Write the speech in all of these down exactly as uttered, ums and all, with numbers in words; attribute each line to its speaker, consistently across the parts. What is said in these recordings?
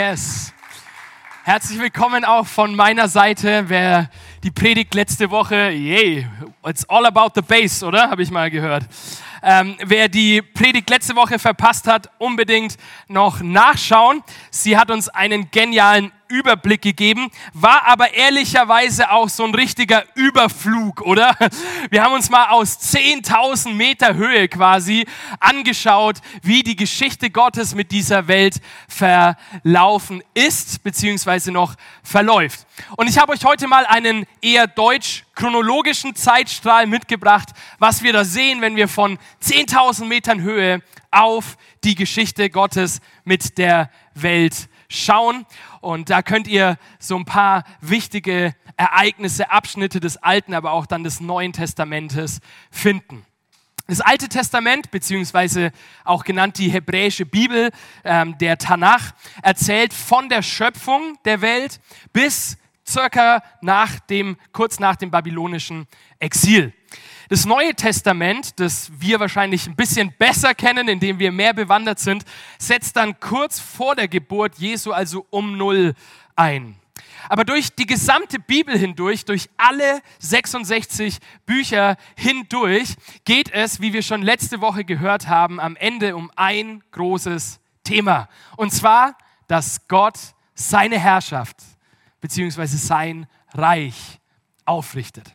Speaker 1: Yes. Herzlich willkommen auch von meiner Seite. Wer die Predigt letzte Woche, yay, it's all about the bass, oder? Habe ich mal gehört. Ähm, wer die Predigt letzte Woche verpasst hat, unbedingt noch nachschauen. Sie hat uns einen genialen Überblick gegeben, war aber ehrlicherweise auch so ein richtiger Überflug, oder? Wir haben uns mal aus zehntausend Meter Höhe quasi angeschaut, wie die Geschichte Gottes mit dieser Welt verlaufen ist, beziehungsweise noch verläuft. Und ich habe euch heute mal einen eher deutsch-chronologischen Zeitstrahl mitgebracht, was wir da sehen, wenn wir von zehntausend Metern Höhe auf die Geschichte Gottes mit der Welt schauen. Und da könnt ihr so ein paar wichtige Ereignisse, Abschnitte des Alten, aber auch dann des Neuen Testamentes finden. Das Alte Testament, beziehungsweise auch genannt die hebräische Bibel, ähm, der Tanach, erzählt von der Schöpfung der Welt bis circa nach dem, kurz nach dem babylonischen Exil. Das Neue Testament, das wir wahrscheinlich ein bisschen besser kennen, in dem wir mehr bewandert sind, setzt dann kurz vor der Geburt Jesu, also um Null, ein. Aber durch die gesamte Bibel hindurch, durch alle sechsundsechzig Bücher hindurch, geht es, wie wir schon letzte Woche gehört haben, am Ende um ein großes Thema. Und zwar, dass Gott seine Herrschaft bzw. sein Reich aufrichtet.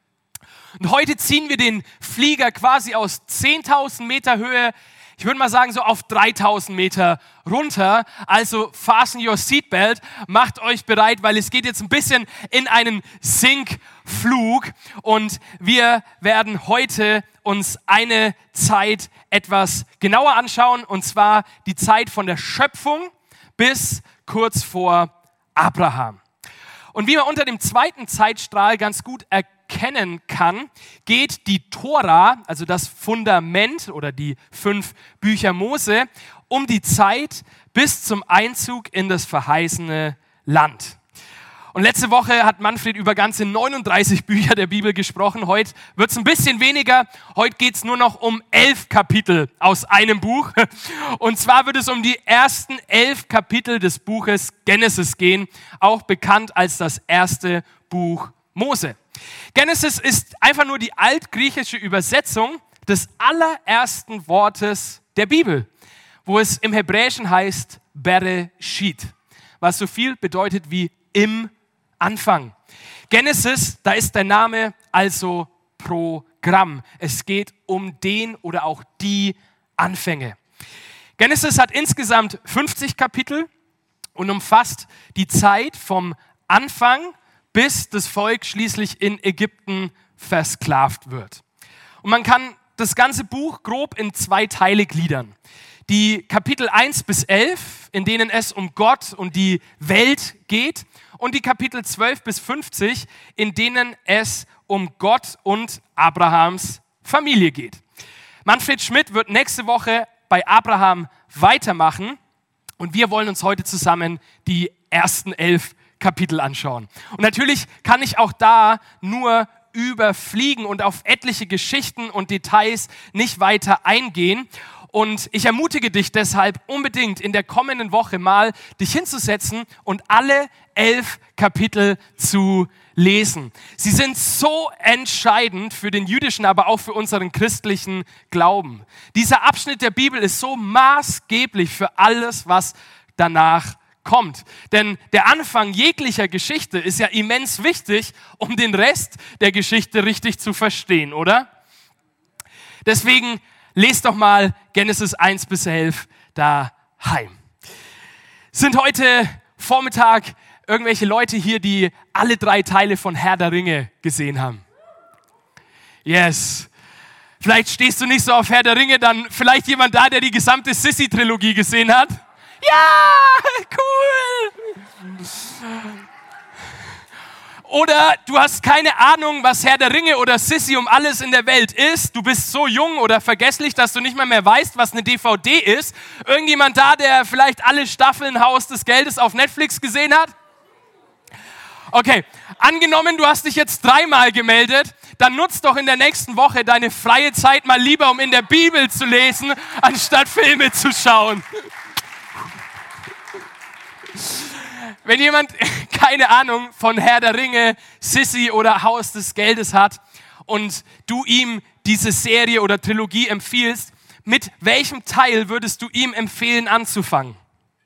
Speaker 1: Und heute ziehen wir den Flieger quasi aus zehntausend Meter Höhe, ich würde mal sagen so auf dreitausend Meter runter. Also fasten your seatbelt, macht euch bereit, weil es geht jetzt ein bisschen in einen Sinkflug. Und wir werden heute uns eine Zeit etwas genauer anschauen, und zwar die Zeit von der Schöpfung bis kurz vor Abraham. Und wie man unter dem zweiten Zeitstrahl ganz gut erkennen kann, geht die Tora, also das Fundament oder die fünf Bücher Mose, um die Zeit bis zum Einzug in das verheißene Land. Und letzte Woche hat Manfred über ganze neununddreißig Bücher der Bibel gesprochen. Heute wird es ein bisschen weniger. Heute geht es nur noch um elf Kapitel aus einem Buch. Und zwar wird es um die ersten elf Kapitel des Buches Genesis gehen, auch bekannt als das erste Buch Mose. Genesis ist einfach nur die altgriechische Übersetzung des allerersten Wortes der Bibel, wo es im Hebräischen heißt Bereshit, was so viel bedeutet wie im Anfang. Genesis, da ist der Name also Programm. Es geht um den oder auch die Anfänge. Genesis hat insgesamt fünfzig Kapitel und umfasst die Zeit vom Anfang, bis das Volk schließlich in Ägypten versklavt wird. Und man kann das ganze Buch grob in zwei Teile gliedern. Die Kapitel eins bis elf, in denen es um Gott und die Welt geht, und die Kapitel zwölf bis fünfzig, in denen es um Gott und Abrahams Familie geht. Manfred Schmidt wird nächste Woche bei Abraham weitermachen, und wir wollen uns heute zusammen die ersten elf Kapitel anschauen. Und natürlich kann ich auch da nur überfliegen und auf etliche Geschichten und Details nicht weiter eingehen. Und ich ermutige dich deshalb unbedingt in der kommenden Woche mal, dich hinzusetzen und alle elf Kapitel zu lesen. Sie sind so entscheidend für den jüdischen, aber auch für unseren christlichen Glauben. Dieser Abschnitt der Bibel ist so maßgeblich für alles, was danach kommt. Denn der Anfang jeglicher Geschichte ist ja immens wichtig, um den Rest der Geschichte richtig zu verstehen, oder? Deswegen lest doch mal Genesis eins bis elf daheim. Sind heute Vormittag irgendwelche Leute hier, die alle drei Teile von Herr der Ringe gesehen haben? Yes. Vielleicht stehst du nicht so auf Herr der Ringe, dann vielleicht jemand da, der die gesamte Sissi-Trilogie gesehen hat? Ja, cool. Oder du hast keine Ahnung, was Herr der Ringe oder Sissi um alles in der Welt ist. Du bist so jung oder vergesslich, dass du nicht mal mehr weißt, was eine D V D ist. Irgendjemand da, der vielleicht alle Staffeln Haus des Geldes auf Netflix gesehen hat? Okay, angenommen, du hast dich jetzt dreimal gemeldet, dann nutzt doch in der nächsten Woche deine freie Zeit mal lieber, um in der Bibel zu lesen, anstatt Filme zu schauen. Wenn jemand keine Ahnung von Herr der Ringe, Sissi oder Haus des Geldes hat und du ihm diese Serie oder Trilogie empfiehlst, mit welchem Teil würdest du ihm empfehlen anzufangen?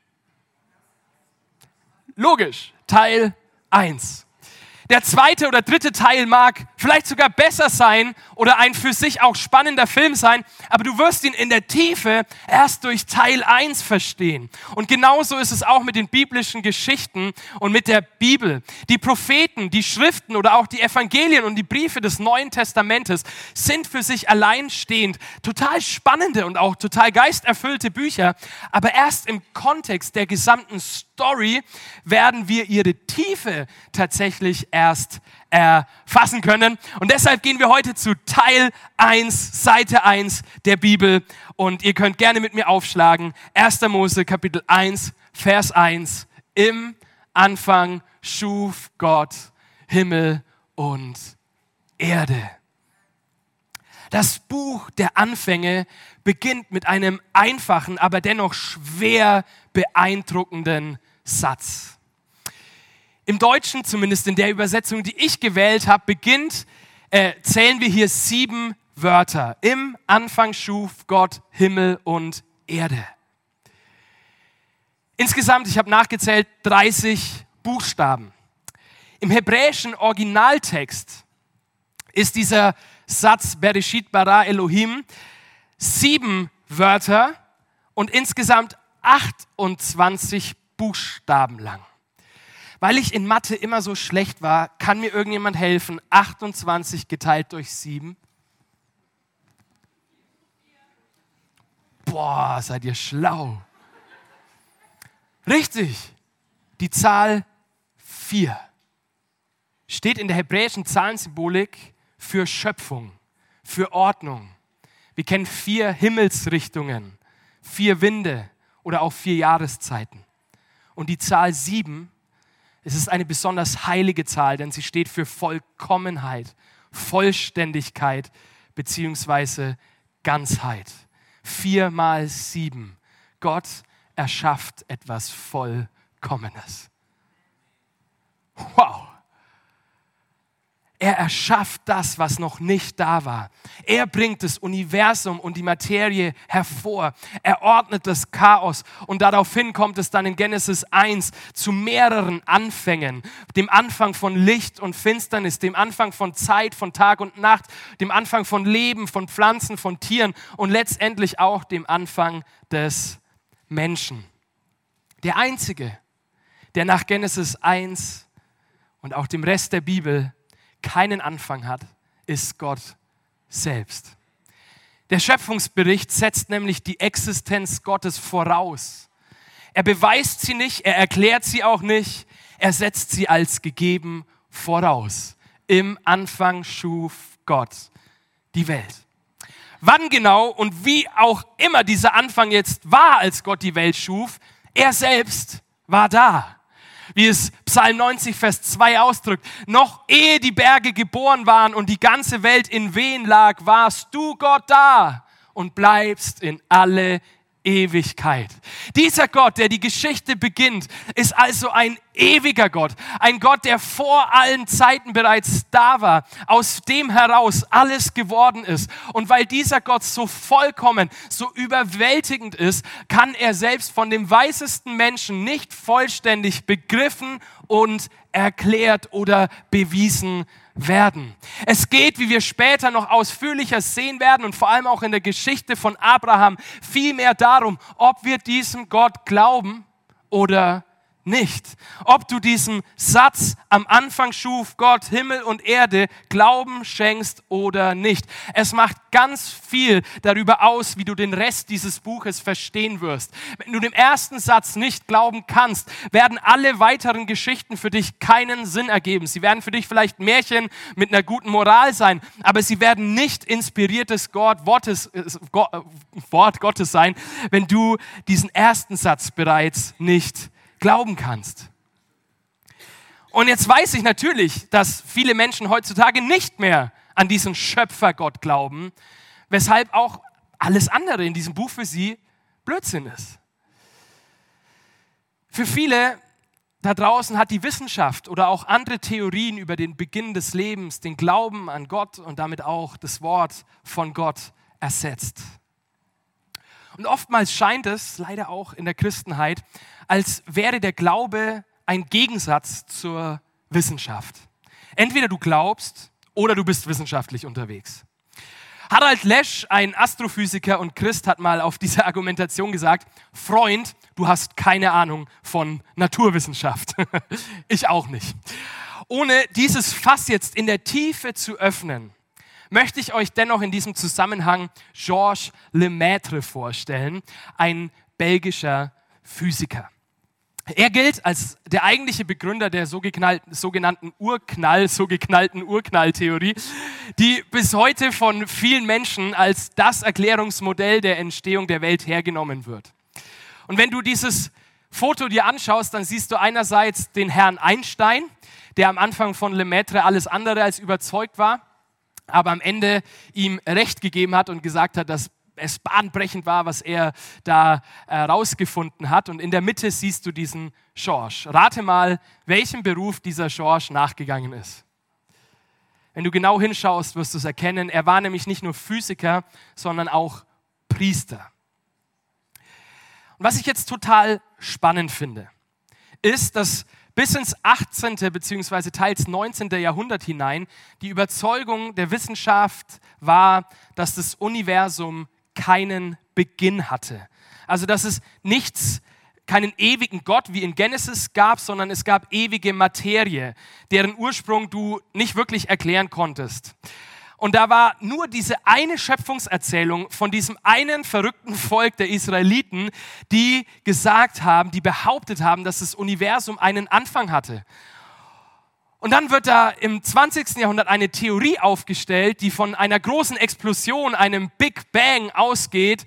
Speaker 1: Logisch, Teil eins. Der zweite oder dritte Teil mag vielleicht sogar besser sein oder ein für sich auch spannender Film sein, aber du wirst ihn in der Tiefe erst durch Teil eins verstehen. Und genauso ist es auch mit den biblischen Geschichten und mit der Bibel. Die Propheten, die Schriften oder auch die Evangelien und die Briefe des Neuen Testamentes sind für sich alleinstehend total spannende und auch total geisterfüllte Bücher, aber erst im Kontext der gesamten Story werden wir ihre Tiefe tatsächlich erst erfassen können. Und deshalb gehen wir heute zu Teil eins, Seite eins der Bibel. Und ihr könnt gerne mit mir aufschlagen. erster Mose Kapitel eins, Vers eins. Im Anfang schuf Gott Himmel und Erde. Das Buch der Anfänge beginnt mit einem einfachen, aber dennoch schwer beeindruckenden Satz. Im Deutschen, zumindest in der Übersetzung, die ich gewählt habe, beginnt, äh, zählen wir hier sieben Wörter. Im Anfang schuf Gott Himmel und Erde. Insgesamt, ich habe nachgezählt, dreißig Buchstaben. Im hebräischen Originaltext ist dieser Satz Bereshit bara Elohim sieben Wörter und insgesamt achtundzwanzig Buchstaben lang. Weil ich in Mathe immer so schlecht war, kann mir irgendjemand helfen? achtundzwanzig geteilt durch sieben. Boah, seid ihr schlau. Richtig, die Zahl vier steht in der hebräischen Zahlensymbolik für Schöpfung, für Ordnung. Wir kennen vier Himmelsrichtungen, vier Winde oder auch vier Jahreszeiten. Und die Zahl sieben, es ist eine besonders heilige Zahl, denn sie steht für Vollkommenheit, Vollständigkeit beziehungsweise Ganzheit. Vier mal sieben. Gott erschafft etwas Vollkommenes. Wow! Er erschafft das, was noch nicht da war. Er bringt das Universum und die Materie hervor. Er ordnet das Chaos und daraufhin kommt es dann in Genesis eins zu mehreren Anfängen. Dem Anfang von Licht und Finsternis, dem Anfang von Zeit, von Tag und Nacht, dem Anfang von Leben, von Pflanzen, von Tieren und letztendlich auch dem Anfang des Menschen. Der Einzige, der nach Genesis eins und auch dem Rest der Bibel keinen Anfang hat, ist Gott selbst. Der Schöpfungsbericht setzt nämlich die Existenz Gottes voraus. Er beweist sie nicht, er erklärt sie auch nicht, er setzt sie als gegeben voraus. Im Anfang schuf Gott die Welt. Wann genau und wie auch immer dieser Anfang jetzt war, als Gott die Welt schuf, er selbst war da. Wie es Psalm neunzig, Vers zwei ausdrückt. Noch ehe die Berge geboren waren und die ganze Welt in Wehen lag, warst du Gott da und bleibst in alle Ewigkeit. Dieser Gott, der die Geschichte beginnt, ist also ein ewiger Gott. Ein Gott, der vor allen Zeiten bereits da war, aus dem heraus alles geworden ist. Und weil dieser Gott so vollkommen, so überwältigend ist, kann er selbst von dem weisesten Menschen nicht vollständig begriffen und erklärt oder bewiesen werden. Es geht, wie wir später noch ausführlicher sehen werden und vor allem auch in der Geschichte von Abraham, vielmehr darum, ob wir diesem Gott glauben oder nicht. Ob du diesem Satz am Anfang schuf Gott Himmel und Erde Glauben schenkst oder nicht. Es macht ganz viel darüber aus, wie du den Rest dieses Buches verstehen wirst. Wenn du dem ersten Satz nicht glauben kannst, werden alle weiteren Geschichten für dich keinen Sinn ergeben. Sie werden für dich vielleicht Märchen mit einer guten Moral sein, aber sie werden nicht inspiriertes Gott, Wortes, Gott, Wort Gottes sein, wenn du diesen ersten Satz bereits nicht glauben kannst. Und jetzt weiß ich natürlich, dass viele Menschen heutzutage nicht mehr an diesen Schöpfergott glauben, weshalb auch alles andere in diesem Buch für sie Blödsinn ist. Für viele da draußen hat die Wissenschaft oder auch andere Theorien über den Beginn des Lebens, den Glauben an Gott und damit auch das Wort von Gott ersetzt. Und oftmals scheint es, leider auch in der Christenheit, als wäre der Glaube ein Gegensatz zur Wissenschaft. Entweder du glaubst oder du bist wissenschaftlich unterwegs. Harald Lesch, ein Astrophysiker und Christ, hat mal auf diese Argumentation gesagt: Freund, du hast keine Ahnung von Naturwissenschaft. Ich auch nicht. Ohne dieses Fass jetzt in der Tiefe zu öffnen, möchte ich euch dennoch in diesem Zusammenhang Georges Lemaitre vorstellen, ein belgischer Physiker. Er gilt als der eigentliche Begründer der so sogenannten Urknall, so geknallten Urknalltheorie, die bis heute von vielen Menschen als das Erklärungsmodell der Entstehung der Welt hergenommen wird. Und wenn du dieses Foto dir anschaust, dann siehst du einerseits den Herrn Einstein, der am Anfang von Lemaitre alles andere als überzeugt war, aber am Ende ihm Recht gegeben hat und gesagt hat, dass es bahnbrechend war, was er da herausgefunden äh, hat. Und in der Mitte siehst du diesen Georges. Rate mal, welchem Beruf dieser Georges nachgegangen ist. Wenn du genau hinschaust, wirst du es erkennen. Er war nämlich nicht nur Physiker, sondern auch Priester. Und was ich jetzt total spannend finde, ist, dass bis ins achtzehnten bzw. teils neunzehnten Jahrhundert hinein die Überzeugung der Wissenschaft war, dass das Universum keinen Beginn hatte. Also dass es nichts, keinen ewigen Gott wie in Genesis gab, sondern es gab ewige Materie, deren Ursprung du nicht wirklich erklären konntest. Und da war nur diese eine Schöpfungserzählung von diesem einen verrückten Volk der Israeliten, die gesagt haben, die behauptet haben, dass das Universum einen Anfang hatte. Und dann wird da im zwanzigsten Jahrhundert eine Theorie aufgestellt, die von einer großen Explosion, einem Big Bang ausgeht,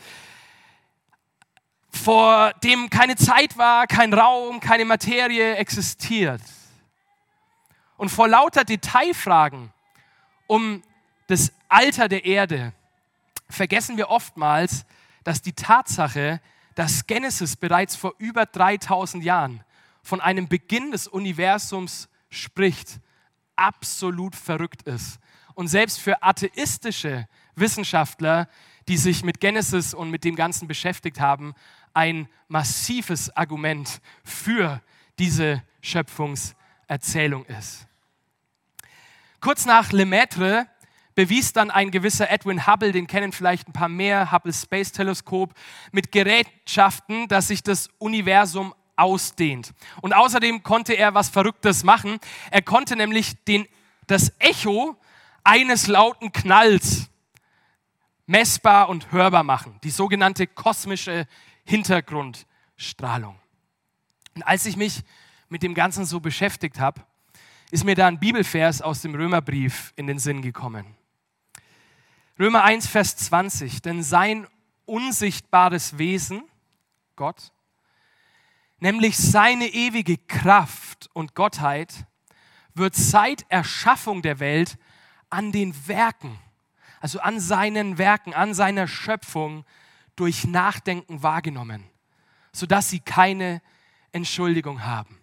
Speaker 1: vor dem keine Zeit war, kein Raum, keine Materie existiert. Und vor lauter Detailfragen um das Alter der Erde vergessen wir oftmals, dass die Tatsache, dass Genesis bereits vor über dreitausend Jahren von einem Beginn des Universums spricht, absolut verrückt ist. Und selbst für atheistische Wissenschaftler, die sich mit Genesis und mit dem Ganzen beschäftigt haben, ein massives Argument für diese Schöpfungserzählung ist. Kurz nach Lemaitre bewies dann ein gewisser Edwin Hubble, den kennen vielleicht ein paar mehr, Hubble Space Teleskop, mit Gerätschaften, dass sich das Universum ausdehnt. Und außerdem konnte er was Verrücktes machen. Er konnte nämlich den, das Echo eines lauten Knalls messbar und hörbar machen. Die sogenannte kosmische Hintergrundstrahlung. Und als ich mich mit dem Ganzen so beschäftigt habe, ist mir da ein Bibelvers aus dem Römerbrief in den Sinn gekommen. Römer eins, Vers zwanzig. Denn sein unsichtbares Wesen, Gott, nämlich seine ewige Kraft und Gottheit, wird seit Erschaffung der Welt an den Werken, also an seinen Werken, an seiner Schöpfung durch Nachdenken wahrgenommen, sodass sie keine Entschuldigung haben.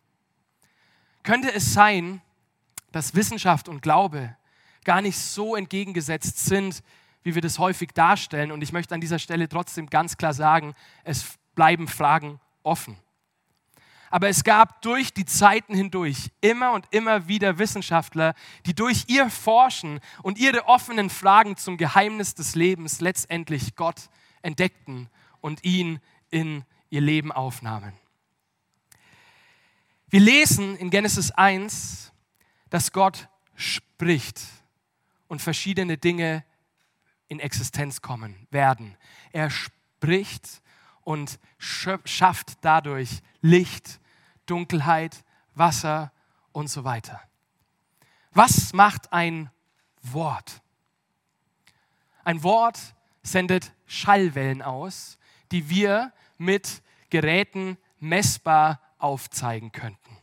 Speaker 1: Könnte es sein, dass Wissenschaft und Glaube gar nicht so entgegengesetzt sind, wie wir das häufig darstellen? Und ich möchte an dieser Stelle trotzdem ganz klar sagen, es bleiben Fragen offen. Aber es gab durch die Zeiten hindurch immer und immer wieder Wissenschaftler, die durch ihr Forschen und ihre offenen Fragen zum Geheimnis des Lebens letztendlich Gott entdeckten und ihn in ihr Leben aufnahmen. Wir lesen in Genesis eins, dass Gott spricht und verschiedene Dinge in Existenz kommen werden. Er spricht und schafft dadurch Licht, Dunkelheit, Wasser und so weiter. Was macht ein Wort? Ein Wort sendet Schallwellen aus, die wir mit Geräten messbar aufzeigen könnten.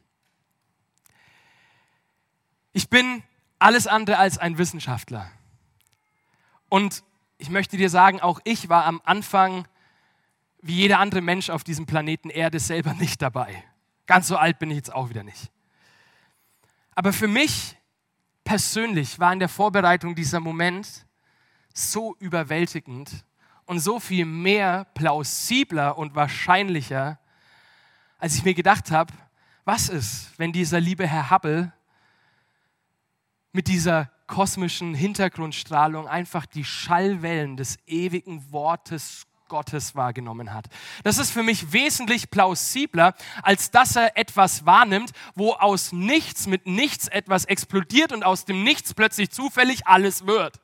Speaker 1: Ich bin alles andere als ein Wissenschaftler. Und ich möchte dir sagen, auch ich war am Anfang, wie jeder andere Mensch auf diesem Planeten Erde, selber nicht dabei. Ganz so alt bin ich jetzt auch wieder nicht. Aber für mich persönlich war in der Vorbereitung dieser Moment so überwältigend und so viel mehr plausibler und wahrscheinlicher, als ich mir gedacht habe, was ist, wenn dieser liebe Herr Hubble mit dieser kosmischen Hintergrundstrahlung einfach die Schallwellen des ewigen Wortes Gottes wahrgenommen hat. Das ist für mich wesentlich plausibler, als dass er etwas wahrnimmt, wo aus nichts mit nichts etwas explodiert und aus dem Nichts plötzlich zufällig alles wird.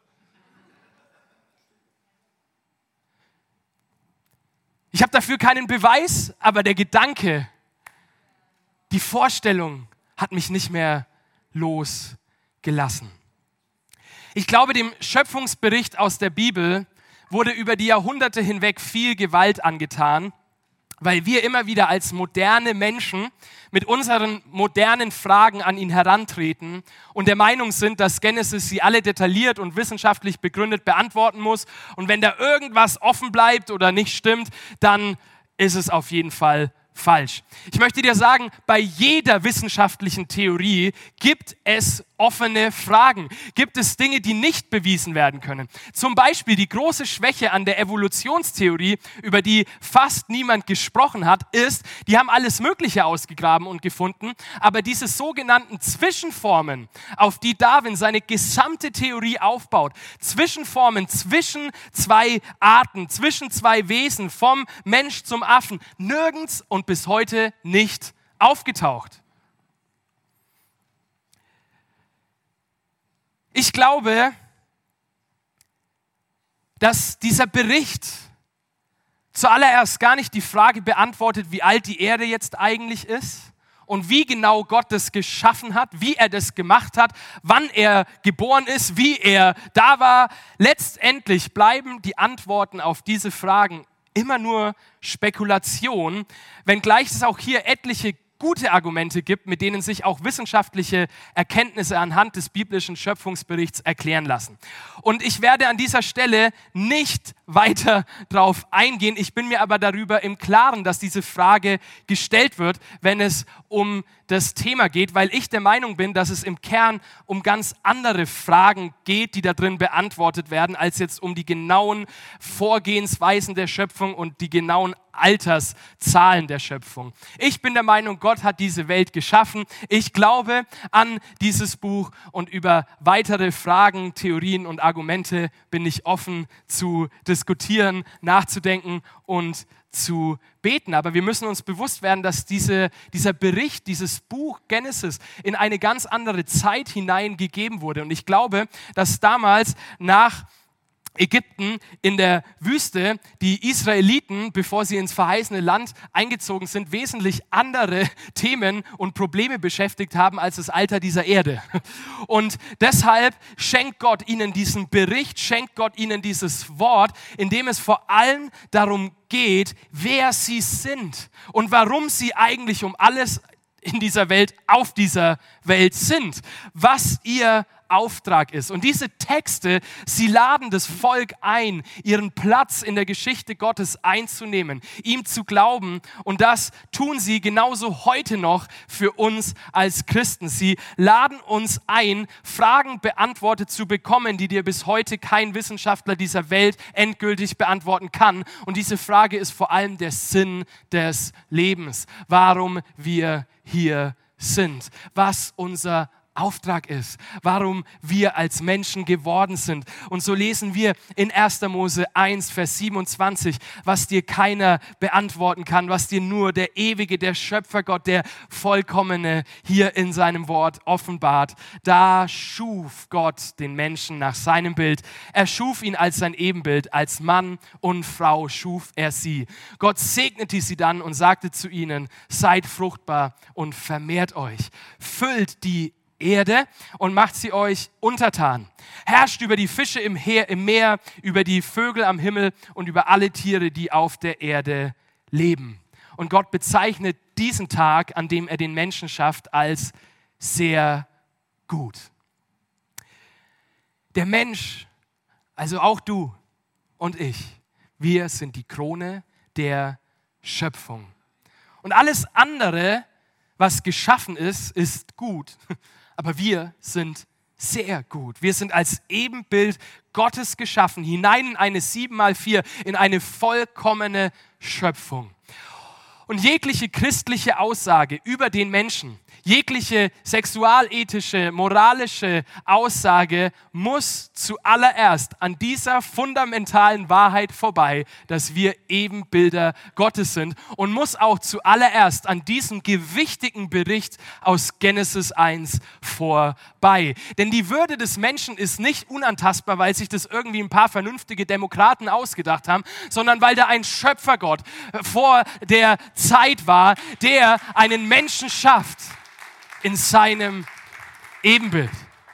Speaker 1: Ich habe dafür keinen Beweis, aber der Gedanke, die Vorstellung hat mich nicht mehr losgelassen. Ich glaube, dem Schöpfungsbericht aus der Bibel wurde über die Jahrhunderte hinweg viel Gewalt angetan, weil wir immer wieder als moderne Menschen mit unseren modernen Fragen an ihn herantreten und der Meinung sind, dass Genesis sie alle detailliert und wissenschaftlich begründet beantworten muss. Und wenn da irgendwas offen bleibt oder nicht stimmt, dann ist es auf jeden Fall falsch. Ich möchte dir sagen, bei jeder wissenschaftlichen Theorie gibt es offene Fragen. Gibt es Dinge, die nicht bewiesen werden können? Zum Beispiel die große Schwäche an der Evolutionstheorie, über die fast niemand gesprochen hat, ist, die haben alles Mögliche ausgegraben und gefunden, aber diese sogenannten Zwischenformen, auf die Darwin seine gesamte Theorie aufbaut, Zwischenformen zwischen zwei Arten, zwischen zwei Wesen, vom Mensch zum Affen, nirgends und bis heute nicht aufgetaucht. Ich glaube, dass dieser Bericht zuallererst gar nicht die Frage beantwortet, wie alt die Erde jetzt eigentlich ist und wie genau Gott das geschaffen hat, wie er das gemacht hat, wann er geboren ist, wie er da war. Letztendlich bleiben die Antworten auf diese Fragen immer nur Spekulation, wenngleich es auch hier etliche gute Argumente gibt, mit denen sich auch wissenschaftliche Erkenntnisse anhand des biblischen Schöpfungsberichts erklären lassen. Und ich werde an dieser Stelle nicht weiter drauf eingehen. Ich bin mir aber darüber im Klaren, dass diese Frage gestellt wird, wenn es um das Thema geht, weil ich der Meinung bin, dass es im Kern um ganz andere Fragen geht, die da drin beantwortet werden, als jetzt um die genauen Vorgehensweisen der Schöpfung und die genauen Alterszahlen der Schöpfung. Ich bin der Meinung, Gott hat diese Welt geschaffen. Ich glaube an dieses Buch und über weitere Fragen, Theorien und Argumente bin ich offen zu diskutieren, nachzudenken und zu beten. Aber wir müssen uns bewusst werden, dass diese, dieser Bericht, dieses Buch Genesis in eine ganz andere Zeit hineingegeben wurde. Und ich glaube, dass damals nach Ägypten in der Wüste die Israeliten, bevor sie ins verheißene Land eingezogen sind, wesentlich andere Themen und Probleme beschäftigt haben als das Alter dieser Erde. Und deshalb schenkt Gott ihnen diesen Bericht, schenkt Gott ihnen dieses Wort, in dem es vor allem darum geht, wer sie sind und warum sie eigentlich um alles in dieser Welt, auf dieser Welt sind, was ihr Auftrag ist. Und diese Texte, sie laden das Volk ein, ihren Platz in der Geschichte Gottes einzunehmen, ihm zu glauben. Und das tun sie genauso heute noch für uns als Christen. Sie laden uns ein, Fragen beantwortet zu bekommen, die dir bis heute kein Wissenschaftler dieser Welt endgültig beantworten kann. Und diese Frage ist vor allem der Sinn des Lebens, warum wir hier sind, was unser Auftrag ist, warum wir als Menschen geworden sind. Und so lesen wir in erster Mose eins, Vers siebenundzwanzig, was dir keiner beantworten kann, was dir nur der ewige, der Schöpfergott, der Vollkommene hier in seinem Wort offenbart. Da schuf Gott den Menschen nach seinem Bild. Er schuf ihn als sein Ebenbild, als Mann und Frau schuf er sie. Gott segnete sie dann und sagte zu ihnen, seid fruchtbar und vermehrt euch, füllt die Erde und macht sie euch untertan. Herrscht über die Fische im, Heer, im Meer, über die Vögel am Himmel und über alle Tiere, die auf der Erde leben. Und Gott bezeichnet diesen Tag, an dem er den Menschen schafft, als sehr gut. Der Mensch, also auch du und ich, wir sind die Krone der Schöpfung. Und alles andere was geschaffen ist, ist gut. Aber wir sind sehr gut. Wir sind als Ebenbild Gottes geschaffen, hinein in eine sieben mal vier, in eine vollkommene Schöpfung. Und jegliche christliche Aussage über den Menschen, jegliche sexualethische, moralische Aussage muss zuallererst an dieser fundamentalen Wahrheit vorbei, dass wir Ebenbilder Gottes sind, und muss auch zuallererst an diesem gewichtigen Bericht aus Genesis eins vorbei. Denn die Würde des Menschen ist nicht unantastbar, weil sich das irgendwie ein paar vernünftige Demokraten ausgedacht haben, sondern weil da ein Schöpfergott vor der Zeit war, der einen Menschen schafft in seinem Ebenbild.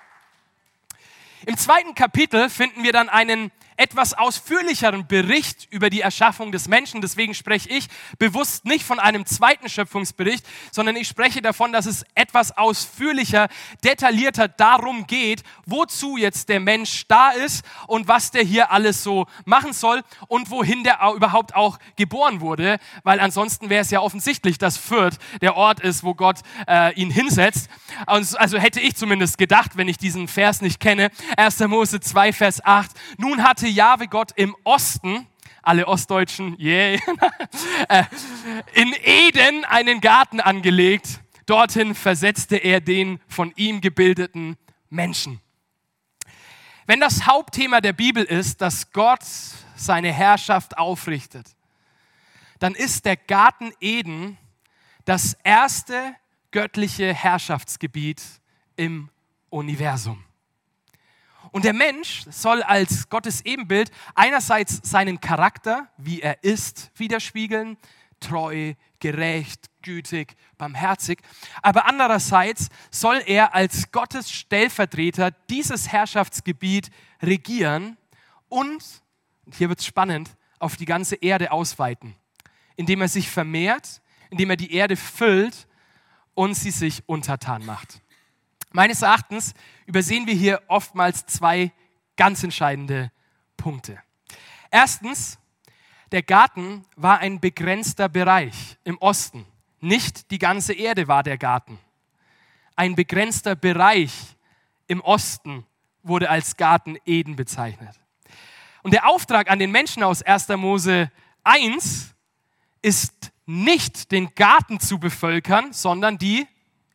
Speaker 1: Im zweiten Kapitel finden wir dann einen etwas ausführlicheren Bericht über die Erschaffung des Menschen. Deswegen spreche ich bewusst nicht von einem zweiten Schöpfungsbericht, sondern ich spreche davon, dass es etwas ausführlicher, detaillierter darum geht, wozu jetzt der Mensch da ist und was der hier alles so machen soll und wohin der überhaupt auch geboren wurde, weil ansonsten wäre es ja offensichtlich, dass Fürth der Ort ist, wo Gott äh, ihn hinsetzt. Also hätte ich zumindest gedacht, wenn ich diesen Vers nicht kenne. erster Mose zwei, Vers acht. Nun hatte Jahwe Gott im Osten, alle Ostdeutschen, yeah, in Eden einen Garten angelegt. Dorthin versetzte er den von ihm gebildeten Menschen. Wenn das Hauptthema der Bibel ist, dass Gott seine Herrschaft aufrichtet, dann ist der Garten Eden das erste göttliche Herrschaftsgebiet im Universum. Und der Mensch soll als Gottes Ebenbild einerseits seinen Charakter, wie er ist, widerspiegeln, treu, gerecht, gütig, barmherzig, aber andererseits soll er als Gottes Stellvertreter dieses Herrschaftsgebiet regieren und, hier wird es spannend, auf die ganze Erde ausweiten, indem er sich vermehrt, indem er die Erde füllt und sie sich untertan macht. Meines Erachtens übersehen wir hier oftmals zwei ganz entscheidende Punkte. Erstens, der Garten war ein begrenzter Bereich im Osten. Nicht die ganze Erde war der Garten. Ein begrenzter Bereich im Osten wurde als Garten Eden bezeichnet. Und der Auftrag an den Menschen aus erster Mose eins ist nicht, den Garten zu bevölkern, sondern die.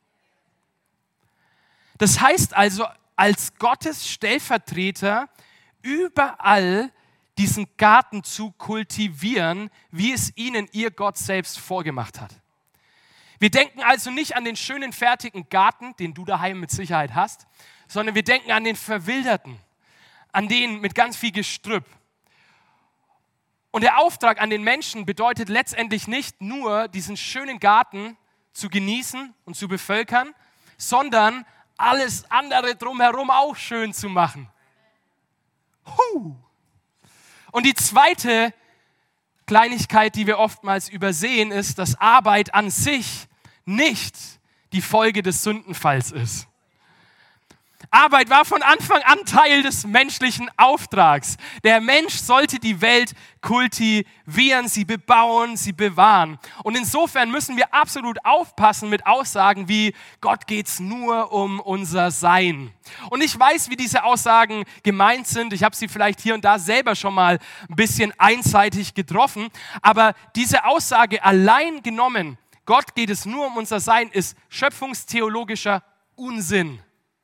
Speaker 1: Das heißt also, als Gottes Stellvertreter überall diesen Garten zu kultivieren, wie es ihnen ihr Gott selbst vorgemacht hat. Wir denken also nicht an den schönen, fertigen Garten, den du daheim mit Sicherheit hast, sondern wir denken an den verwilderten, an den mit ganz viel Gestrüpp. Und der Auftrag an den Menschen bedeutet letztendlich nicht nur, diesen schönen Garten zu genießen und zu bevölkern, sondern alles andere drumherum auch schön zu machen. Huh. Und die zweite Kleinigkeit, die wir oftmals übersehen, ist, dass Arbeit an sich nicht die Folge des Sündenfalls ist. Arbeit war von Anfang an Teil des menschlichen Auftrags. Der Mensch sollte die Welt kultivieren, sie bebauen, sie bewahren. Und insofern müssen wir absolut aufpassen mit Aussagen wie, Gott geht's nur um unser Sein. Und ich weiß, wie diese Aussagen gemeint sind. Ich habe sie vielleicht hier und da selber schon mal ein bisschen einseitig getroffen. Aber diese Aussage allein genommen, Gott geht es nur um unser Sein, ist schöpfungstheologischer Unsinn.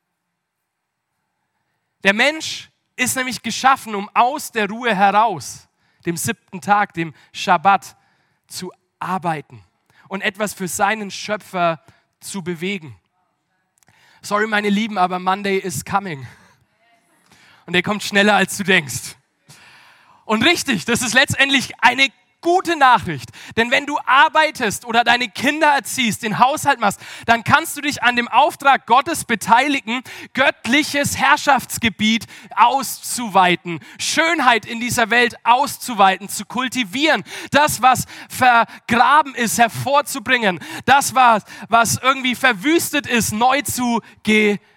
Speaker 1: Der Mensch ist nämlich geschaffen, um aus der Ruhe heraus, dem siebten Tag, dem Schabbat, zu arbeiten und etwas für seinen Schöpfer zu bewegen. Sorry, meine Lieben, aber Monday is coming. Und der kommt schneller, als du denkst. Und richtig, das ist letztendlich eine gute Nachricht, denn wenn du arbeitest oder deine Kinder erziehst, den Haushalt machst, dann kannst du dich an dem Auftrag Gottes beteiligen, göttliches Herrschaftsgebiet auszuweiten, Schönheit in dieser Welt auszuweiten, zu kultivieren, das, was vergraben ist, hervorzubringen, das, was, was irgendwie verwüstet ist, neu zu gestalten.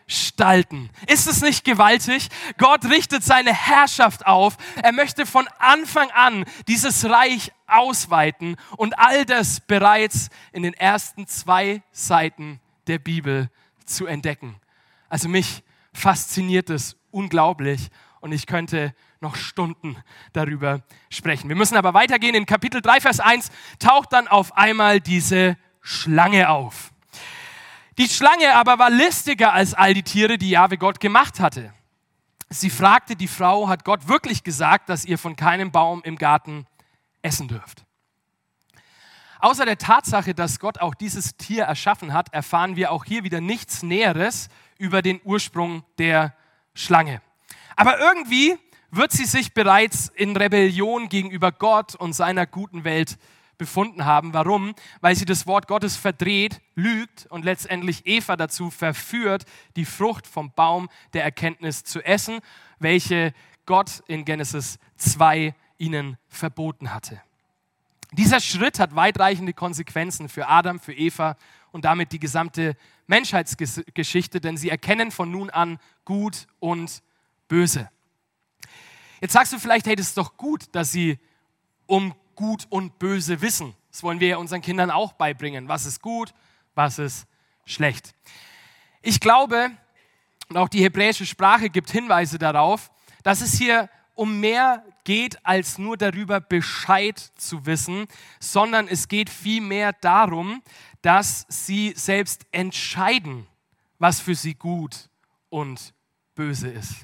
Speaker 1: gestalten. Ist es nicht gewaltig? Gott richtet seine Herrschaft auf. Er möchte von Anfang an dieses Reich ausweiten und all das bereits in den ersten zwei Seiten der Bibel zu entdecken. Also mich fasziniert es unglaublich und ich könnte noch Stunden darüber sprechen. Wir müssen aber weitergehen. In Kapitel drei, Vers eins taucht dann auf einmal diese Schlange auf. Die Schlange aber war listiger als all die Tiere, die Jahwe Gott gemacht hatte. Sie fragte die Frau, hat Gott wirklich gesagt, dass ihr von keinem Baum im Garten essen dürft? Außer der Tatsache, dass Gott auch dieses Tier erschaffen hat, erfahren wir auch hier wieder nichts Näheres über den Ursprung der Schlange. Aber irgendwie wird sie sich bereits in Rebellion gegenüber Gott und seiner guten Welt befunden haben. Warum? Weil sie das Wort Gottes verdreht, lügt und letztendlich Eva dazu verführt, die Frucht vom Baum der Erkenntnis zu essen, welche Gott in Genesis zwei ihnen verboten hatte. Dieser Schritt hat weitreichende Konsequenzen für Adam, für Eva und damit die gesamte Menschheitsgeschichte, denn sie erkennen von nun an Gut und Böse. Jetzt sagst du vielleicht, hey, das ist doch gut, dass sie um Gut und Böse wissen. Das wollen wir ja unseren Kindern auch beibringen. Was ist gut, was ist schlecht. Ich glaube, und auch die hebräische Sprache gibt Hinweise darauf, dass es hier um mehr geht, als nur darüber Bescheid zu wissen, sondern es geht vielmehr darum, dass sie selbst entscheiden, was für sie gut und böse ist.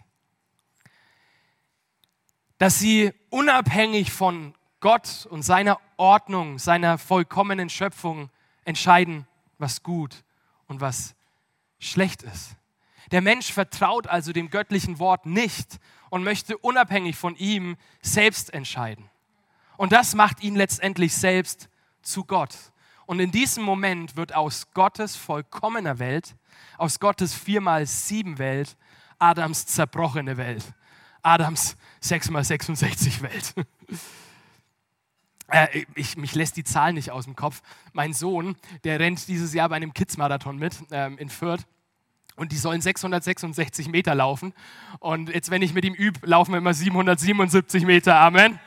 Speaker 1: Dass sie unabhängig von Gott und seiner Ordnung, seiner vollkommenen Schöpfung entscheiden, was gut und was schlecht ist. Der Mensch vertraut also dem göttlichen Wort nicht und möchte unabhängig von ihm selbst entscheiden. Und das macht ihn letztendlich selbst zu Gott. Und in diesem Moment wird aus Gottes vollkommener Welt, aus Gottes vier mal sieben Welt, Adams zerbrochene Welt, Adams sechs mal sechsundsechzig Welt. Äh, ich, mich lässt die Zahl nicht aus dem Kopf. Mein Sohn, der rennt dieses Jahr bei einem Kids-Marathon mit ähm, in Fürth. Und die sollen sechshundertsechsundsechzig Meter laufen. Und jetzt, wenn ich mit ihm übe, laufen wir immer siebenhundertsiebenundsiebzig Meter. Amen.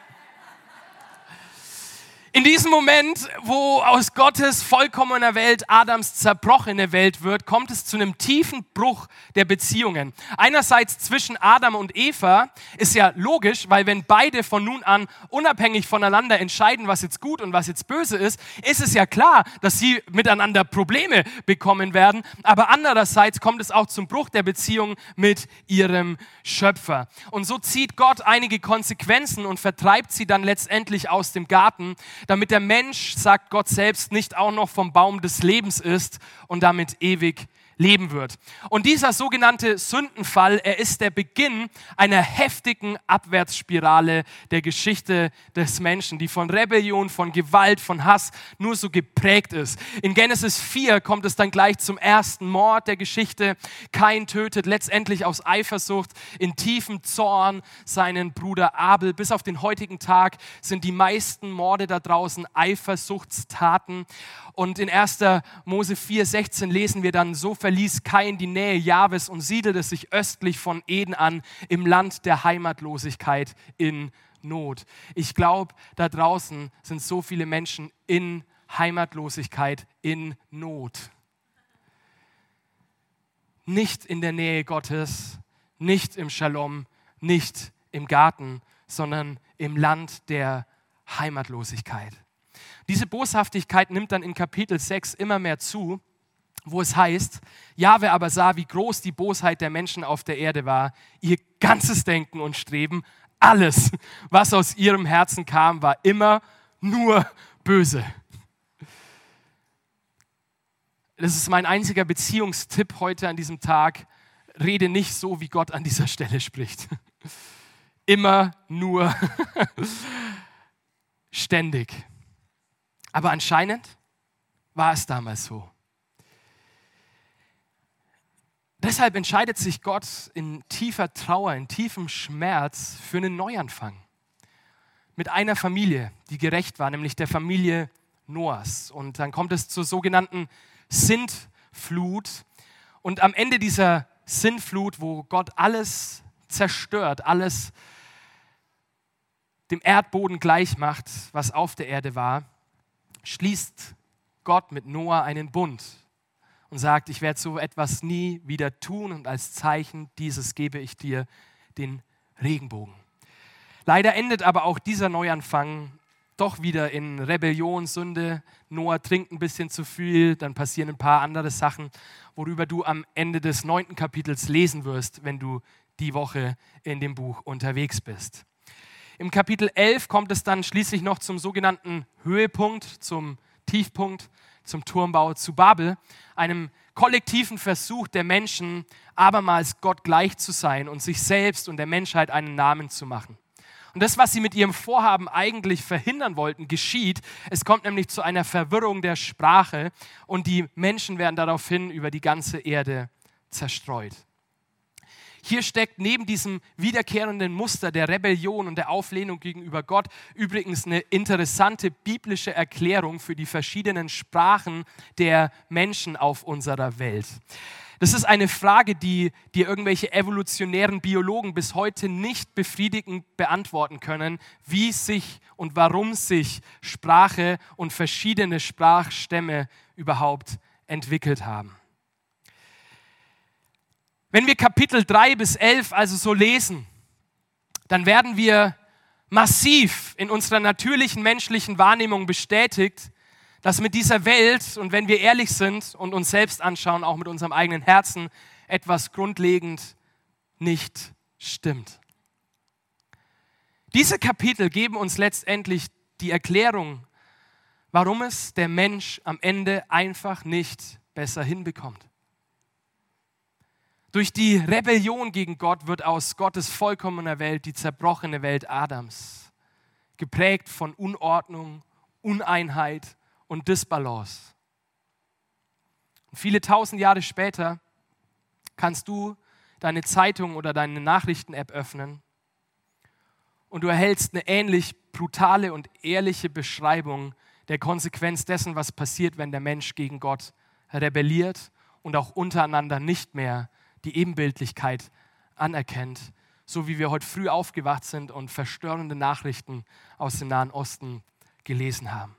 Speaker 1: In diesem Moment, wo aus Gottes vollkommener Welt Adams zerbrochene Welt wird, kommt es zu einem tiefen Bruch der Beziehungen. Einerseits zwischen Adam und Eva ist ja logisch, weil wenn beide von nun an unabhängig voneinander entscheiden, was jetzt gut und was jetzt böse ist, ist es ja klar, dass sie miteinander Probleme bekommen werden. Aber andererseits kommt es auch zum Bruch der Beziehung mit ihrem Schöpfer. Und so zieht Gott einige Konsequenzen und vertreibt sie dann letztendlich aus dem Garten, damit der Mensch, sagt Gott selbst, nicht auch noch vom Baum des Lebens isst und damit ewig leben wird. Und dieser sogenannte Sündenfall, er ist der Beginn einer heftigen Abwärtsspirale der Geschichte des Menschen, die von Rebellion, von Gewalt, von Hass nur so geprägt ist. In Genesis vier kommt es dann gleich zum ersten Mord der Geschichte. Kain tötet letztendlich aus Eifersucht in tiefem Zorn seinen Bruder Abel. Bis auf den heutigen Tag sind die meisten Morde da draußen Eifersuchtstaten. Und in erster Mose vier sechzehn lesen wir dann, so verließ Kain die Nähe Jahwes und siedelte sich östlich von Eden an, im Land der Heimatlosigkeit in Not. Ich glaube, da draußen sind so viele Menschen in Heimatlosigkeit, in Not. Nicht in der Nähe Gottes, nicht im Shalom, nicht im Garten, sondern im Land der Heimatlosigkeit. Diese Boshaftigkeit nimmt dann in Kapitel sechs immer mehr zu, wo es heißt, Jahwe aber sah, wie groß die Bosheit der Menschen auf der Erde war. Ihr ganzes Denken und Streben, alles, was aus ihrem Herzen kam, war immer nur böse. Das ist mein einziger Beziehungstipp heute an diesem Tag. Rede nicht so, wie Gott an dieser Stelle spricht. Immer nur ständig. Aber anscheinend war es damals so. Deshalb entscheidet sich Gott in tiefer Trauer, in tiefem Schmerz für einen Neuanfang. Mit einer Familie, die gerecht war, nämlich der Familie Noahs. Und dann kommt es zur sogenannten Sintflut. Und am Ende dieser Sintflut, wo Gott alles zerstört, alles dem Erdboden gleich macht, was auf der Erde war, schließt Gott mit Noah einen Bund und sagt, ich werde so etwas nie wieder tun und als Zeichen dieses gebe ich dir den Regenbogen. Leider endet aber auch dieser Neuanfang doch wieder in Rebellion, Sünde. Noah trinkt ein bisschen zu viel, dann passieren ein paar andere Sachen, worüber du am Ende des neunten Kapitels lesen wirst, wenn du die Woche in dem Buch unterwegs bist. Im Kapitel elf kommt es dann schließlich noch zum sogenannten Höhepunkt, zum Tiefpunkt, zum Turmbau zu Babel, einem kollektiven Versuch der Menschen, abermals Gott gleich zu sein und sich selbst und der Menschheit einen Namen zu machen. Und das, was sie mit ihrem Vorhaben eigentlich verhindern wollten, geschieht. Es kommt nämlich zu einer Verwirrung der Sprache und die Menschen werden daraufhin über die ganze Erde zerstreut. Hier steckt neben diesem wiederkehrenden Muster der Rebellion und der Auflehnung gegenüber Gott übrigens eine interessante biblische Erklärung für die verschiedenen Sprachen der Menschen auf unserer Welt. Das ist eine Frage, die dir irgendwelche evolutionären Biologen bis heute nicht befriedigend beantworten können, wie sich und warum sich Sprache und verschiedene Sprachstämme überhaupt entwickelt haben. Wenn wir Kapitel drei bis elf also so lesen, dann werden wir massiv in unserer natürlichen menschlichen Wahrnehmung bestätigt, dass mit dieser Welt, und wenn wir ehrlich sind und uns selbst anschauen, auch mit unserem eigenen Herzen, etwas grundlegend nicht stimmt. Diese Kapitel geben uns letztendlich die Erklärung, warum es der Mensch am Ende einfach nicht besser hinbekommt. Durch die Rebellion gegen Gott wird aus Gottes vollkommener Welt die zerbrochene Welt Adams, geprägt von Unordnung, Uneinheit und Disbalance. Und viele tausend Jahre später kannst du deine Zeitung oder deine Nachrichten-App öffnen und du erhältst eine ähnlich brutale und ehrliche Beschreibung der Konsequenz dessen, was passiert, wenn der Mensch gegen Gott rebelliert und auch untereinander nicht mehr die Ebenbildlichkeit anerkennt, so wie wir heute früh aufgewacht sind und verstörende Nachrichten aus dem Nahen Osten gelesen haben.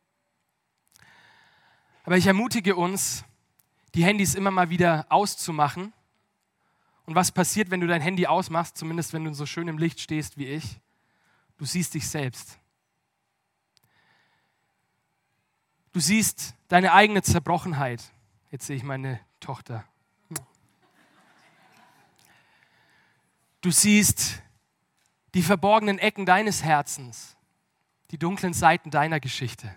Speaker 1: Aber ich ermutige uns, die Handys immer mal wieder auszumachen. Und was passiert, wenn du dein Handy ausmachst, zumindest wenn du so schön im Licht stehst wie ich? Du siehst dich selbst. Du siehst deine eigene Zerbrochenheit. Jetzt sehe ich meine Tochter. Du siehst die verborgenen Ecken deines Herzens, die dunklen Seiten deiner Geschichte.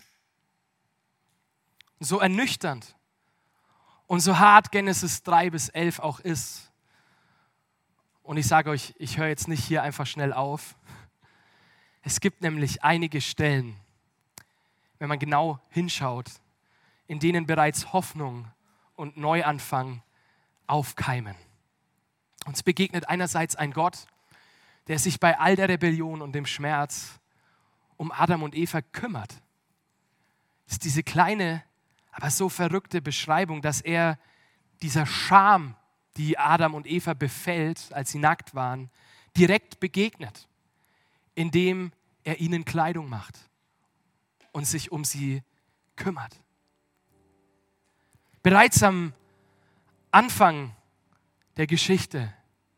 Speaker 1: So ernüchternd und so hart Genesis drei bis elf auch ist. Und ich sage euch, ich höre jetzt nicht hier einfach schnell auf. Es gibt nämlich einige Stellen, wenn man genau hinschaut, in denen bereits Hoffnung und Neuanfang aufkeimen. Uns begegnet einerseits ein Gott, der sich bei all der Rebellion und dem Schmerz um Adam und Eva kümmert. Das ist diese kleine, aber so verrückte Beschreibung, dass er dieser Scham, die Adam und Eva befällt, als sie nackt waren, direkt begegnet, indem er ihnen Kleidung macht und sich um sie kümmert. Bereits am Anfang der Geschichte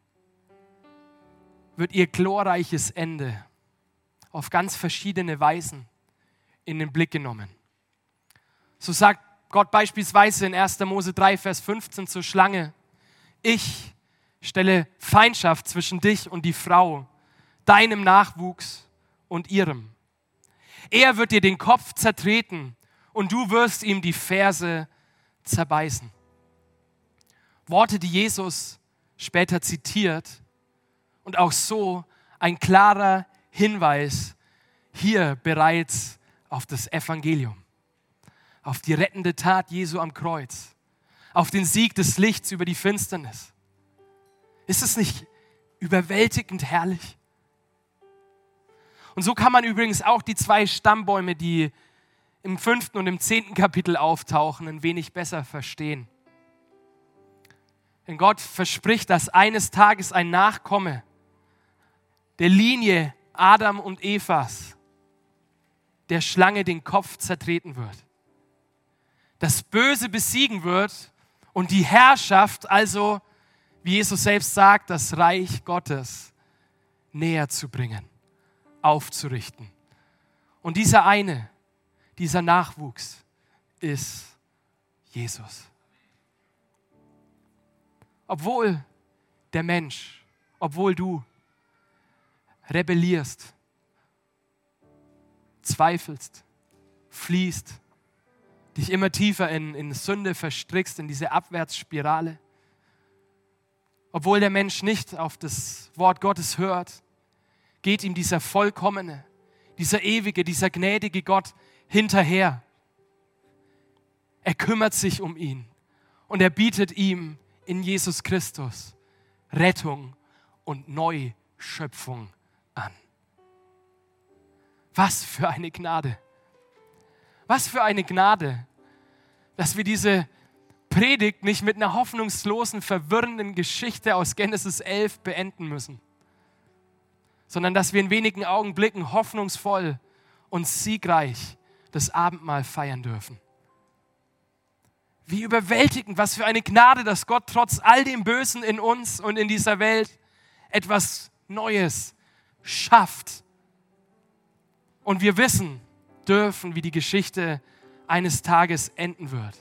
Speaker 1: wird ihr glorreiches Ende auf ganz verschiedene Weisen in den Blick genommen. So sagt Gott beispielsweise in erster Mose drei, Vers fünfzehn zur Schlange: Ich stelle Feindschaft zwischen dich und die Frau, deinem Nachwuchs und ihrem. Er wird dir den Kopf zertreten und du wirst ihm die Ferse zerbeißen. Worte, die Jesus später zitiert und auch so ein klarer Hinweis hier bereits auf das Evangelium, auf die rettende Tat Jesu am Kreuz, auf den Sieg des Lichts über die Finsternis. Ist es nicht überwältigend herrlich? Und so kann man übrigens auch die zwei Stammbäume, die im fünften und im zehnten Kapitel auftauchen, ein wenig besser verstehen. Denn Gott verspricht, dass eines Tages ein Nachkomme der Linie Adam und Evas der Schlange den Kopf zertreten wird. Das Böse besiegen wird und die Herrschaft, also wie Jesus selbst sagt, das Reich Gottes näher zu bringen, aufzurichten. Und dieser eine, dieser Nachwuchs ist Jesus. Obwohl der Mensch, obwohl du rebellierst, zweifelst, fliehst, dich immer tiefer in, in Sünde verstrickst, in diese Abwärtsspirale, obwohl der Mensch nicht auf das Wort Gottes hört, geht ihm dieser vollkommene, dieser ewige, dieser gnädige Gott hinterher. Er kümmert sich um ihn und er bietet ihm in Jesus Christus Rettung und Neuschöpfung an. Was für eine Gnade! Was für eine Gnade, dass wir diese Predigt nicht mit einer hoffnungslosen, verwirrenden Geschichte aus Genesis elf beenden müssen, sondern dass wir in wenigen Augenblicken hoffnungsvoll und siegreich das Abendmahl feiern dürfen. Wie überwältigend, was für eine Gnade, dass Gott trotz all dem Bösen in uns und in dieser Welt etwas Neues schafft. Und wir wissen dürfen, wie die Geschichte eines Tages enden wird.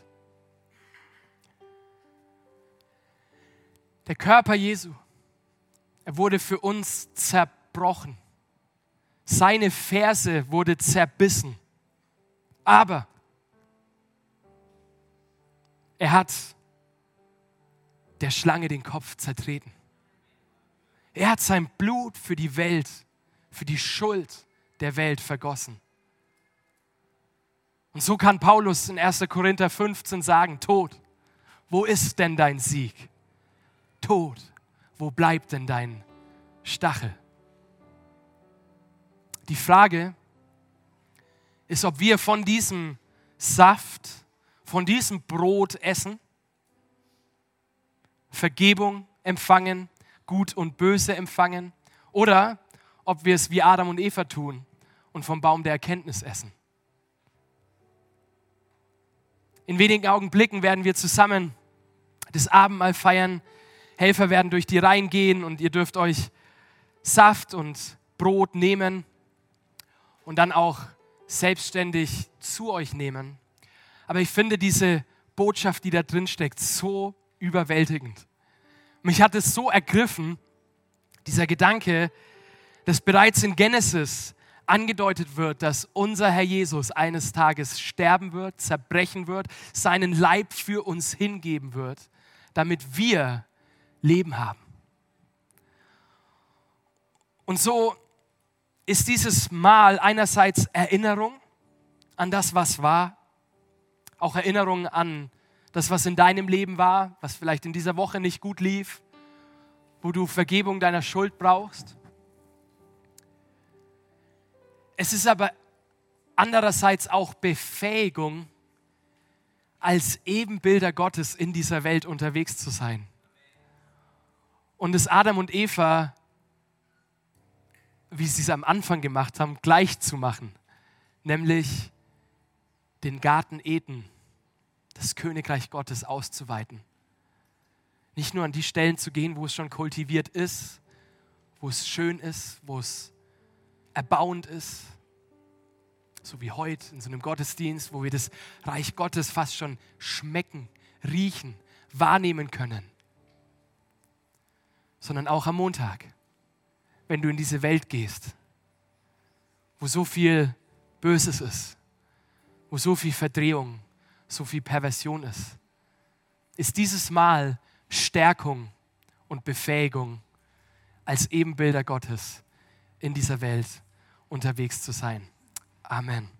Speaker 1: Der Körper Jesu, er wurde für uns zerbrochen. Seine Ferse wurde zerbissen. Aber er hat der Schlange den Kopf zertreten. Er hat sein Blut für die Welt, für die Schuld der Welt vergossen. Und so kann Paulus in erster Korinther fünfzehn sagen, Tod, wo ist denn dein Sieg? Tod, wo bleibt denn dein Stachel? Die Frage ist, ob wir von diesem Saft, von diesem Brot essen, Vergebung empfangen, Gut und Böse empfangen, oder ob wir es wie Adam und Eva tun und vom Baum der Erkenntnis essen. In wenigen Augenblicken werden wir zusammen das Abendmahl feiern. Helfer werden durch die Reihen gehen und ihr dürft euch Saft und Brot nehmen und dann auch selbstständig zu euch nehmen. Aber ich finde diese Botschaft, die da drin steckt, so überwältigend. Mich hat es so ergriffen, dieser Gedanke, dass bereits in Genesis angedeutet wird, dass unser Herr Jesus eines Tages sterben wird, zerbrechen wird, seinen Leib für uns hingeben wird, damit wir Leben haben. Und so ist dieses Mahl einerseits Erinnerung an das, was war, auch Erinnerung an das, was in deinem Leben war, was vielleicht in dieser Woche nicht gut lief, wo du Vergebung deiner Schuld brauchst. Es ist aber andererseits auch Befähigung, als Ebenbilder Gottes in dieser Welt unterwegs zu sein. Und es Adam und Eva, wie sie es am Anfang gemacht haben, gleich zu machen. Nämlich den Garten Eden, das Königreich Gottes auszuweiten. Nicht nur an die Stellen zu gehen, wo es schon kultiviert ist, wo es schön ist, wo es erbauend ist, so wie heute in so einem Gottesdienst, wo wir das Reich Gottes fast schon schmecken, riechen, wahrnehmen können, sondern auch am Montag, wenn du in diese Welt gehst, wo so viel Böses ist, wo so viel Verdrehung, so viel Perversion ist, ist dieses Mal Stärkung und Befähigung, als Ebenbilder Gottes in dieser Welt unterwegs zu sein. Amen.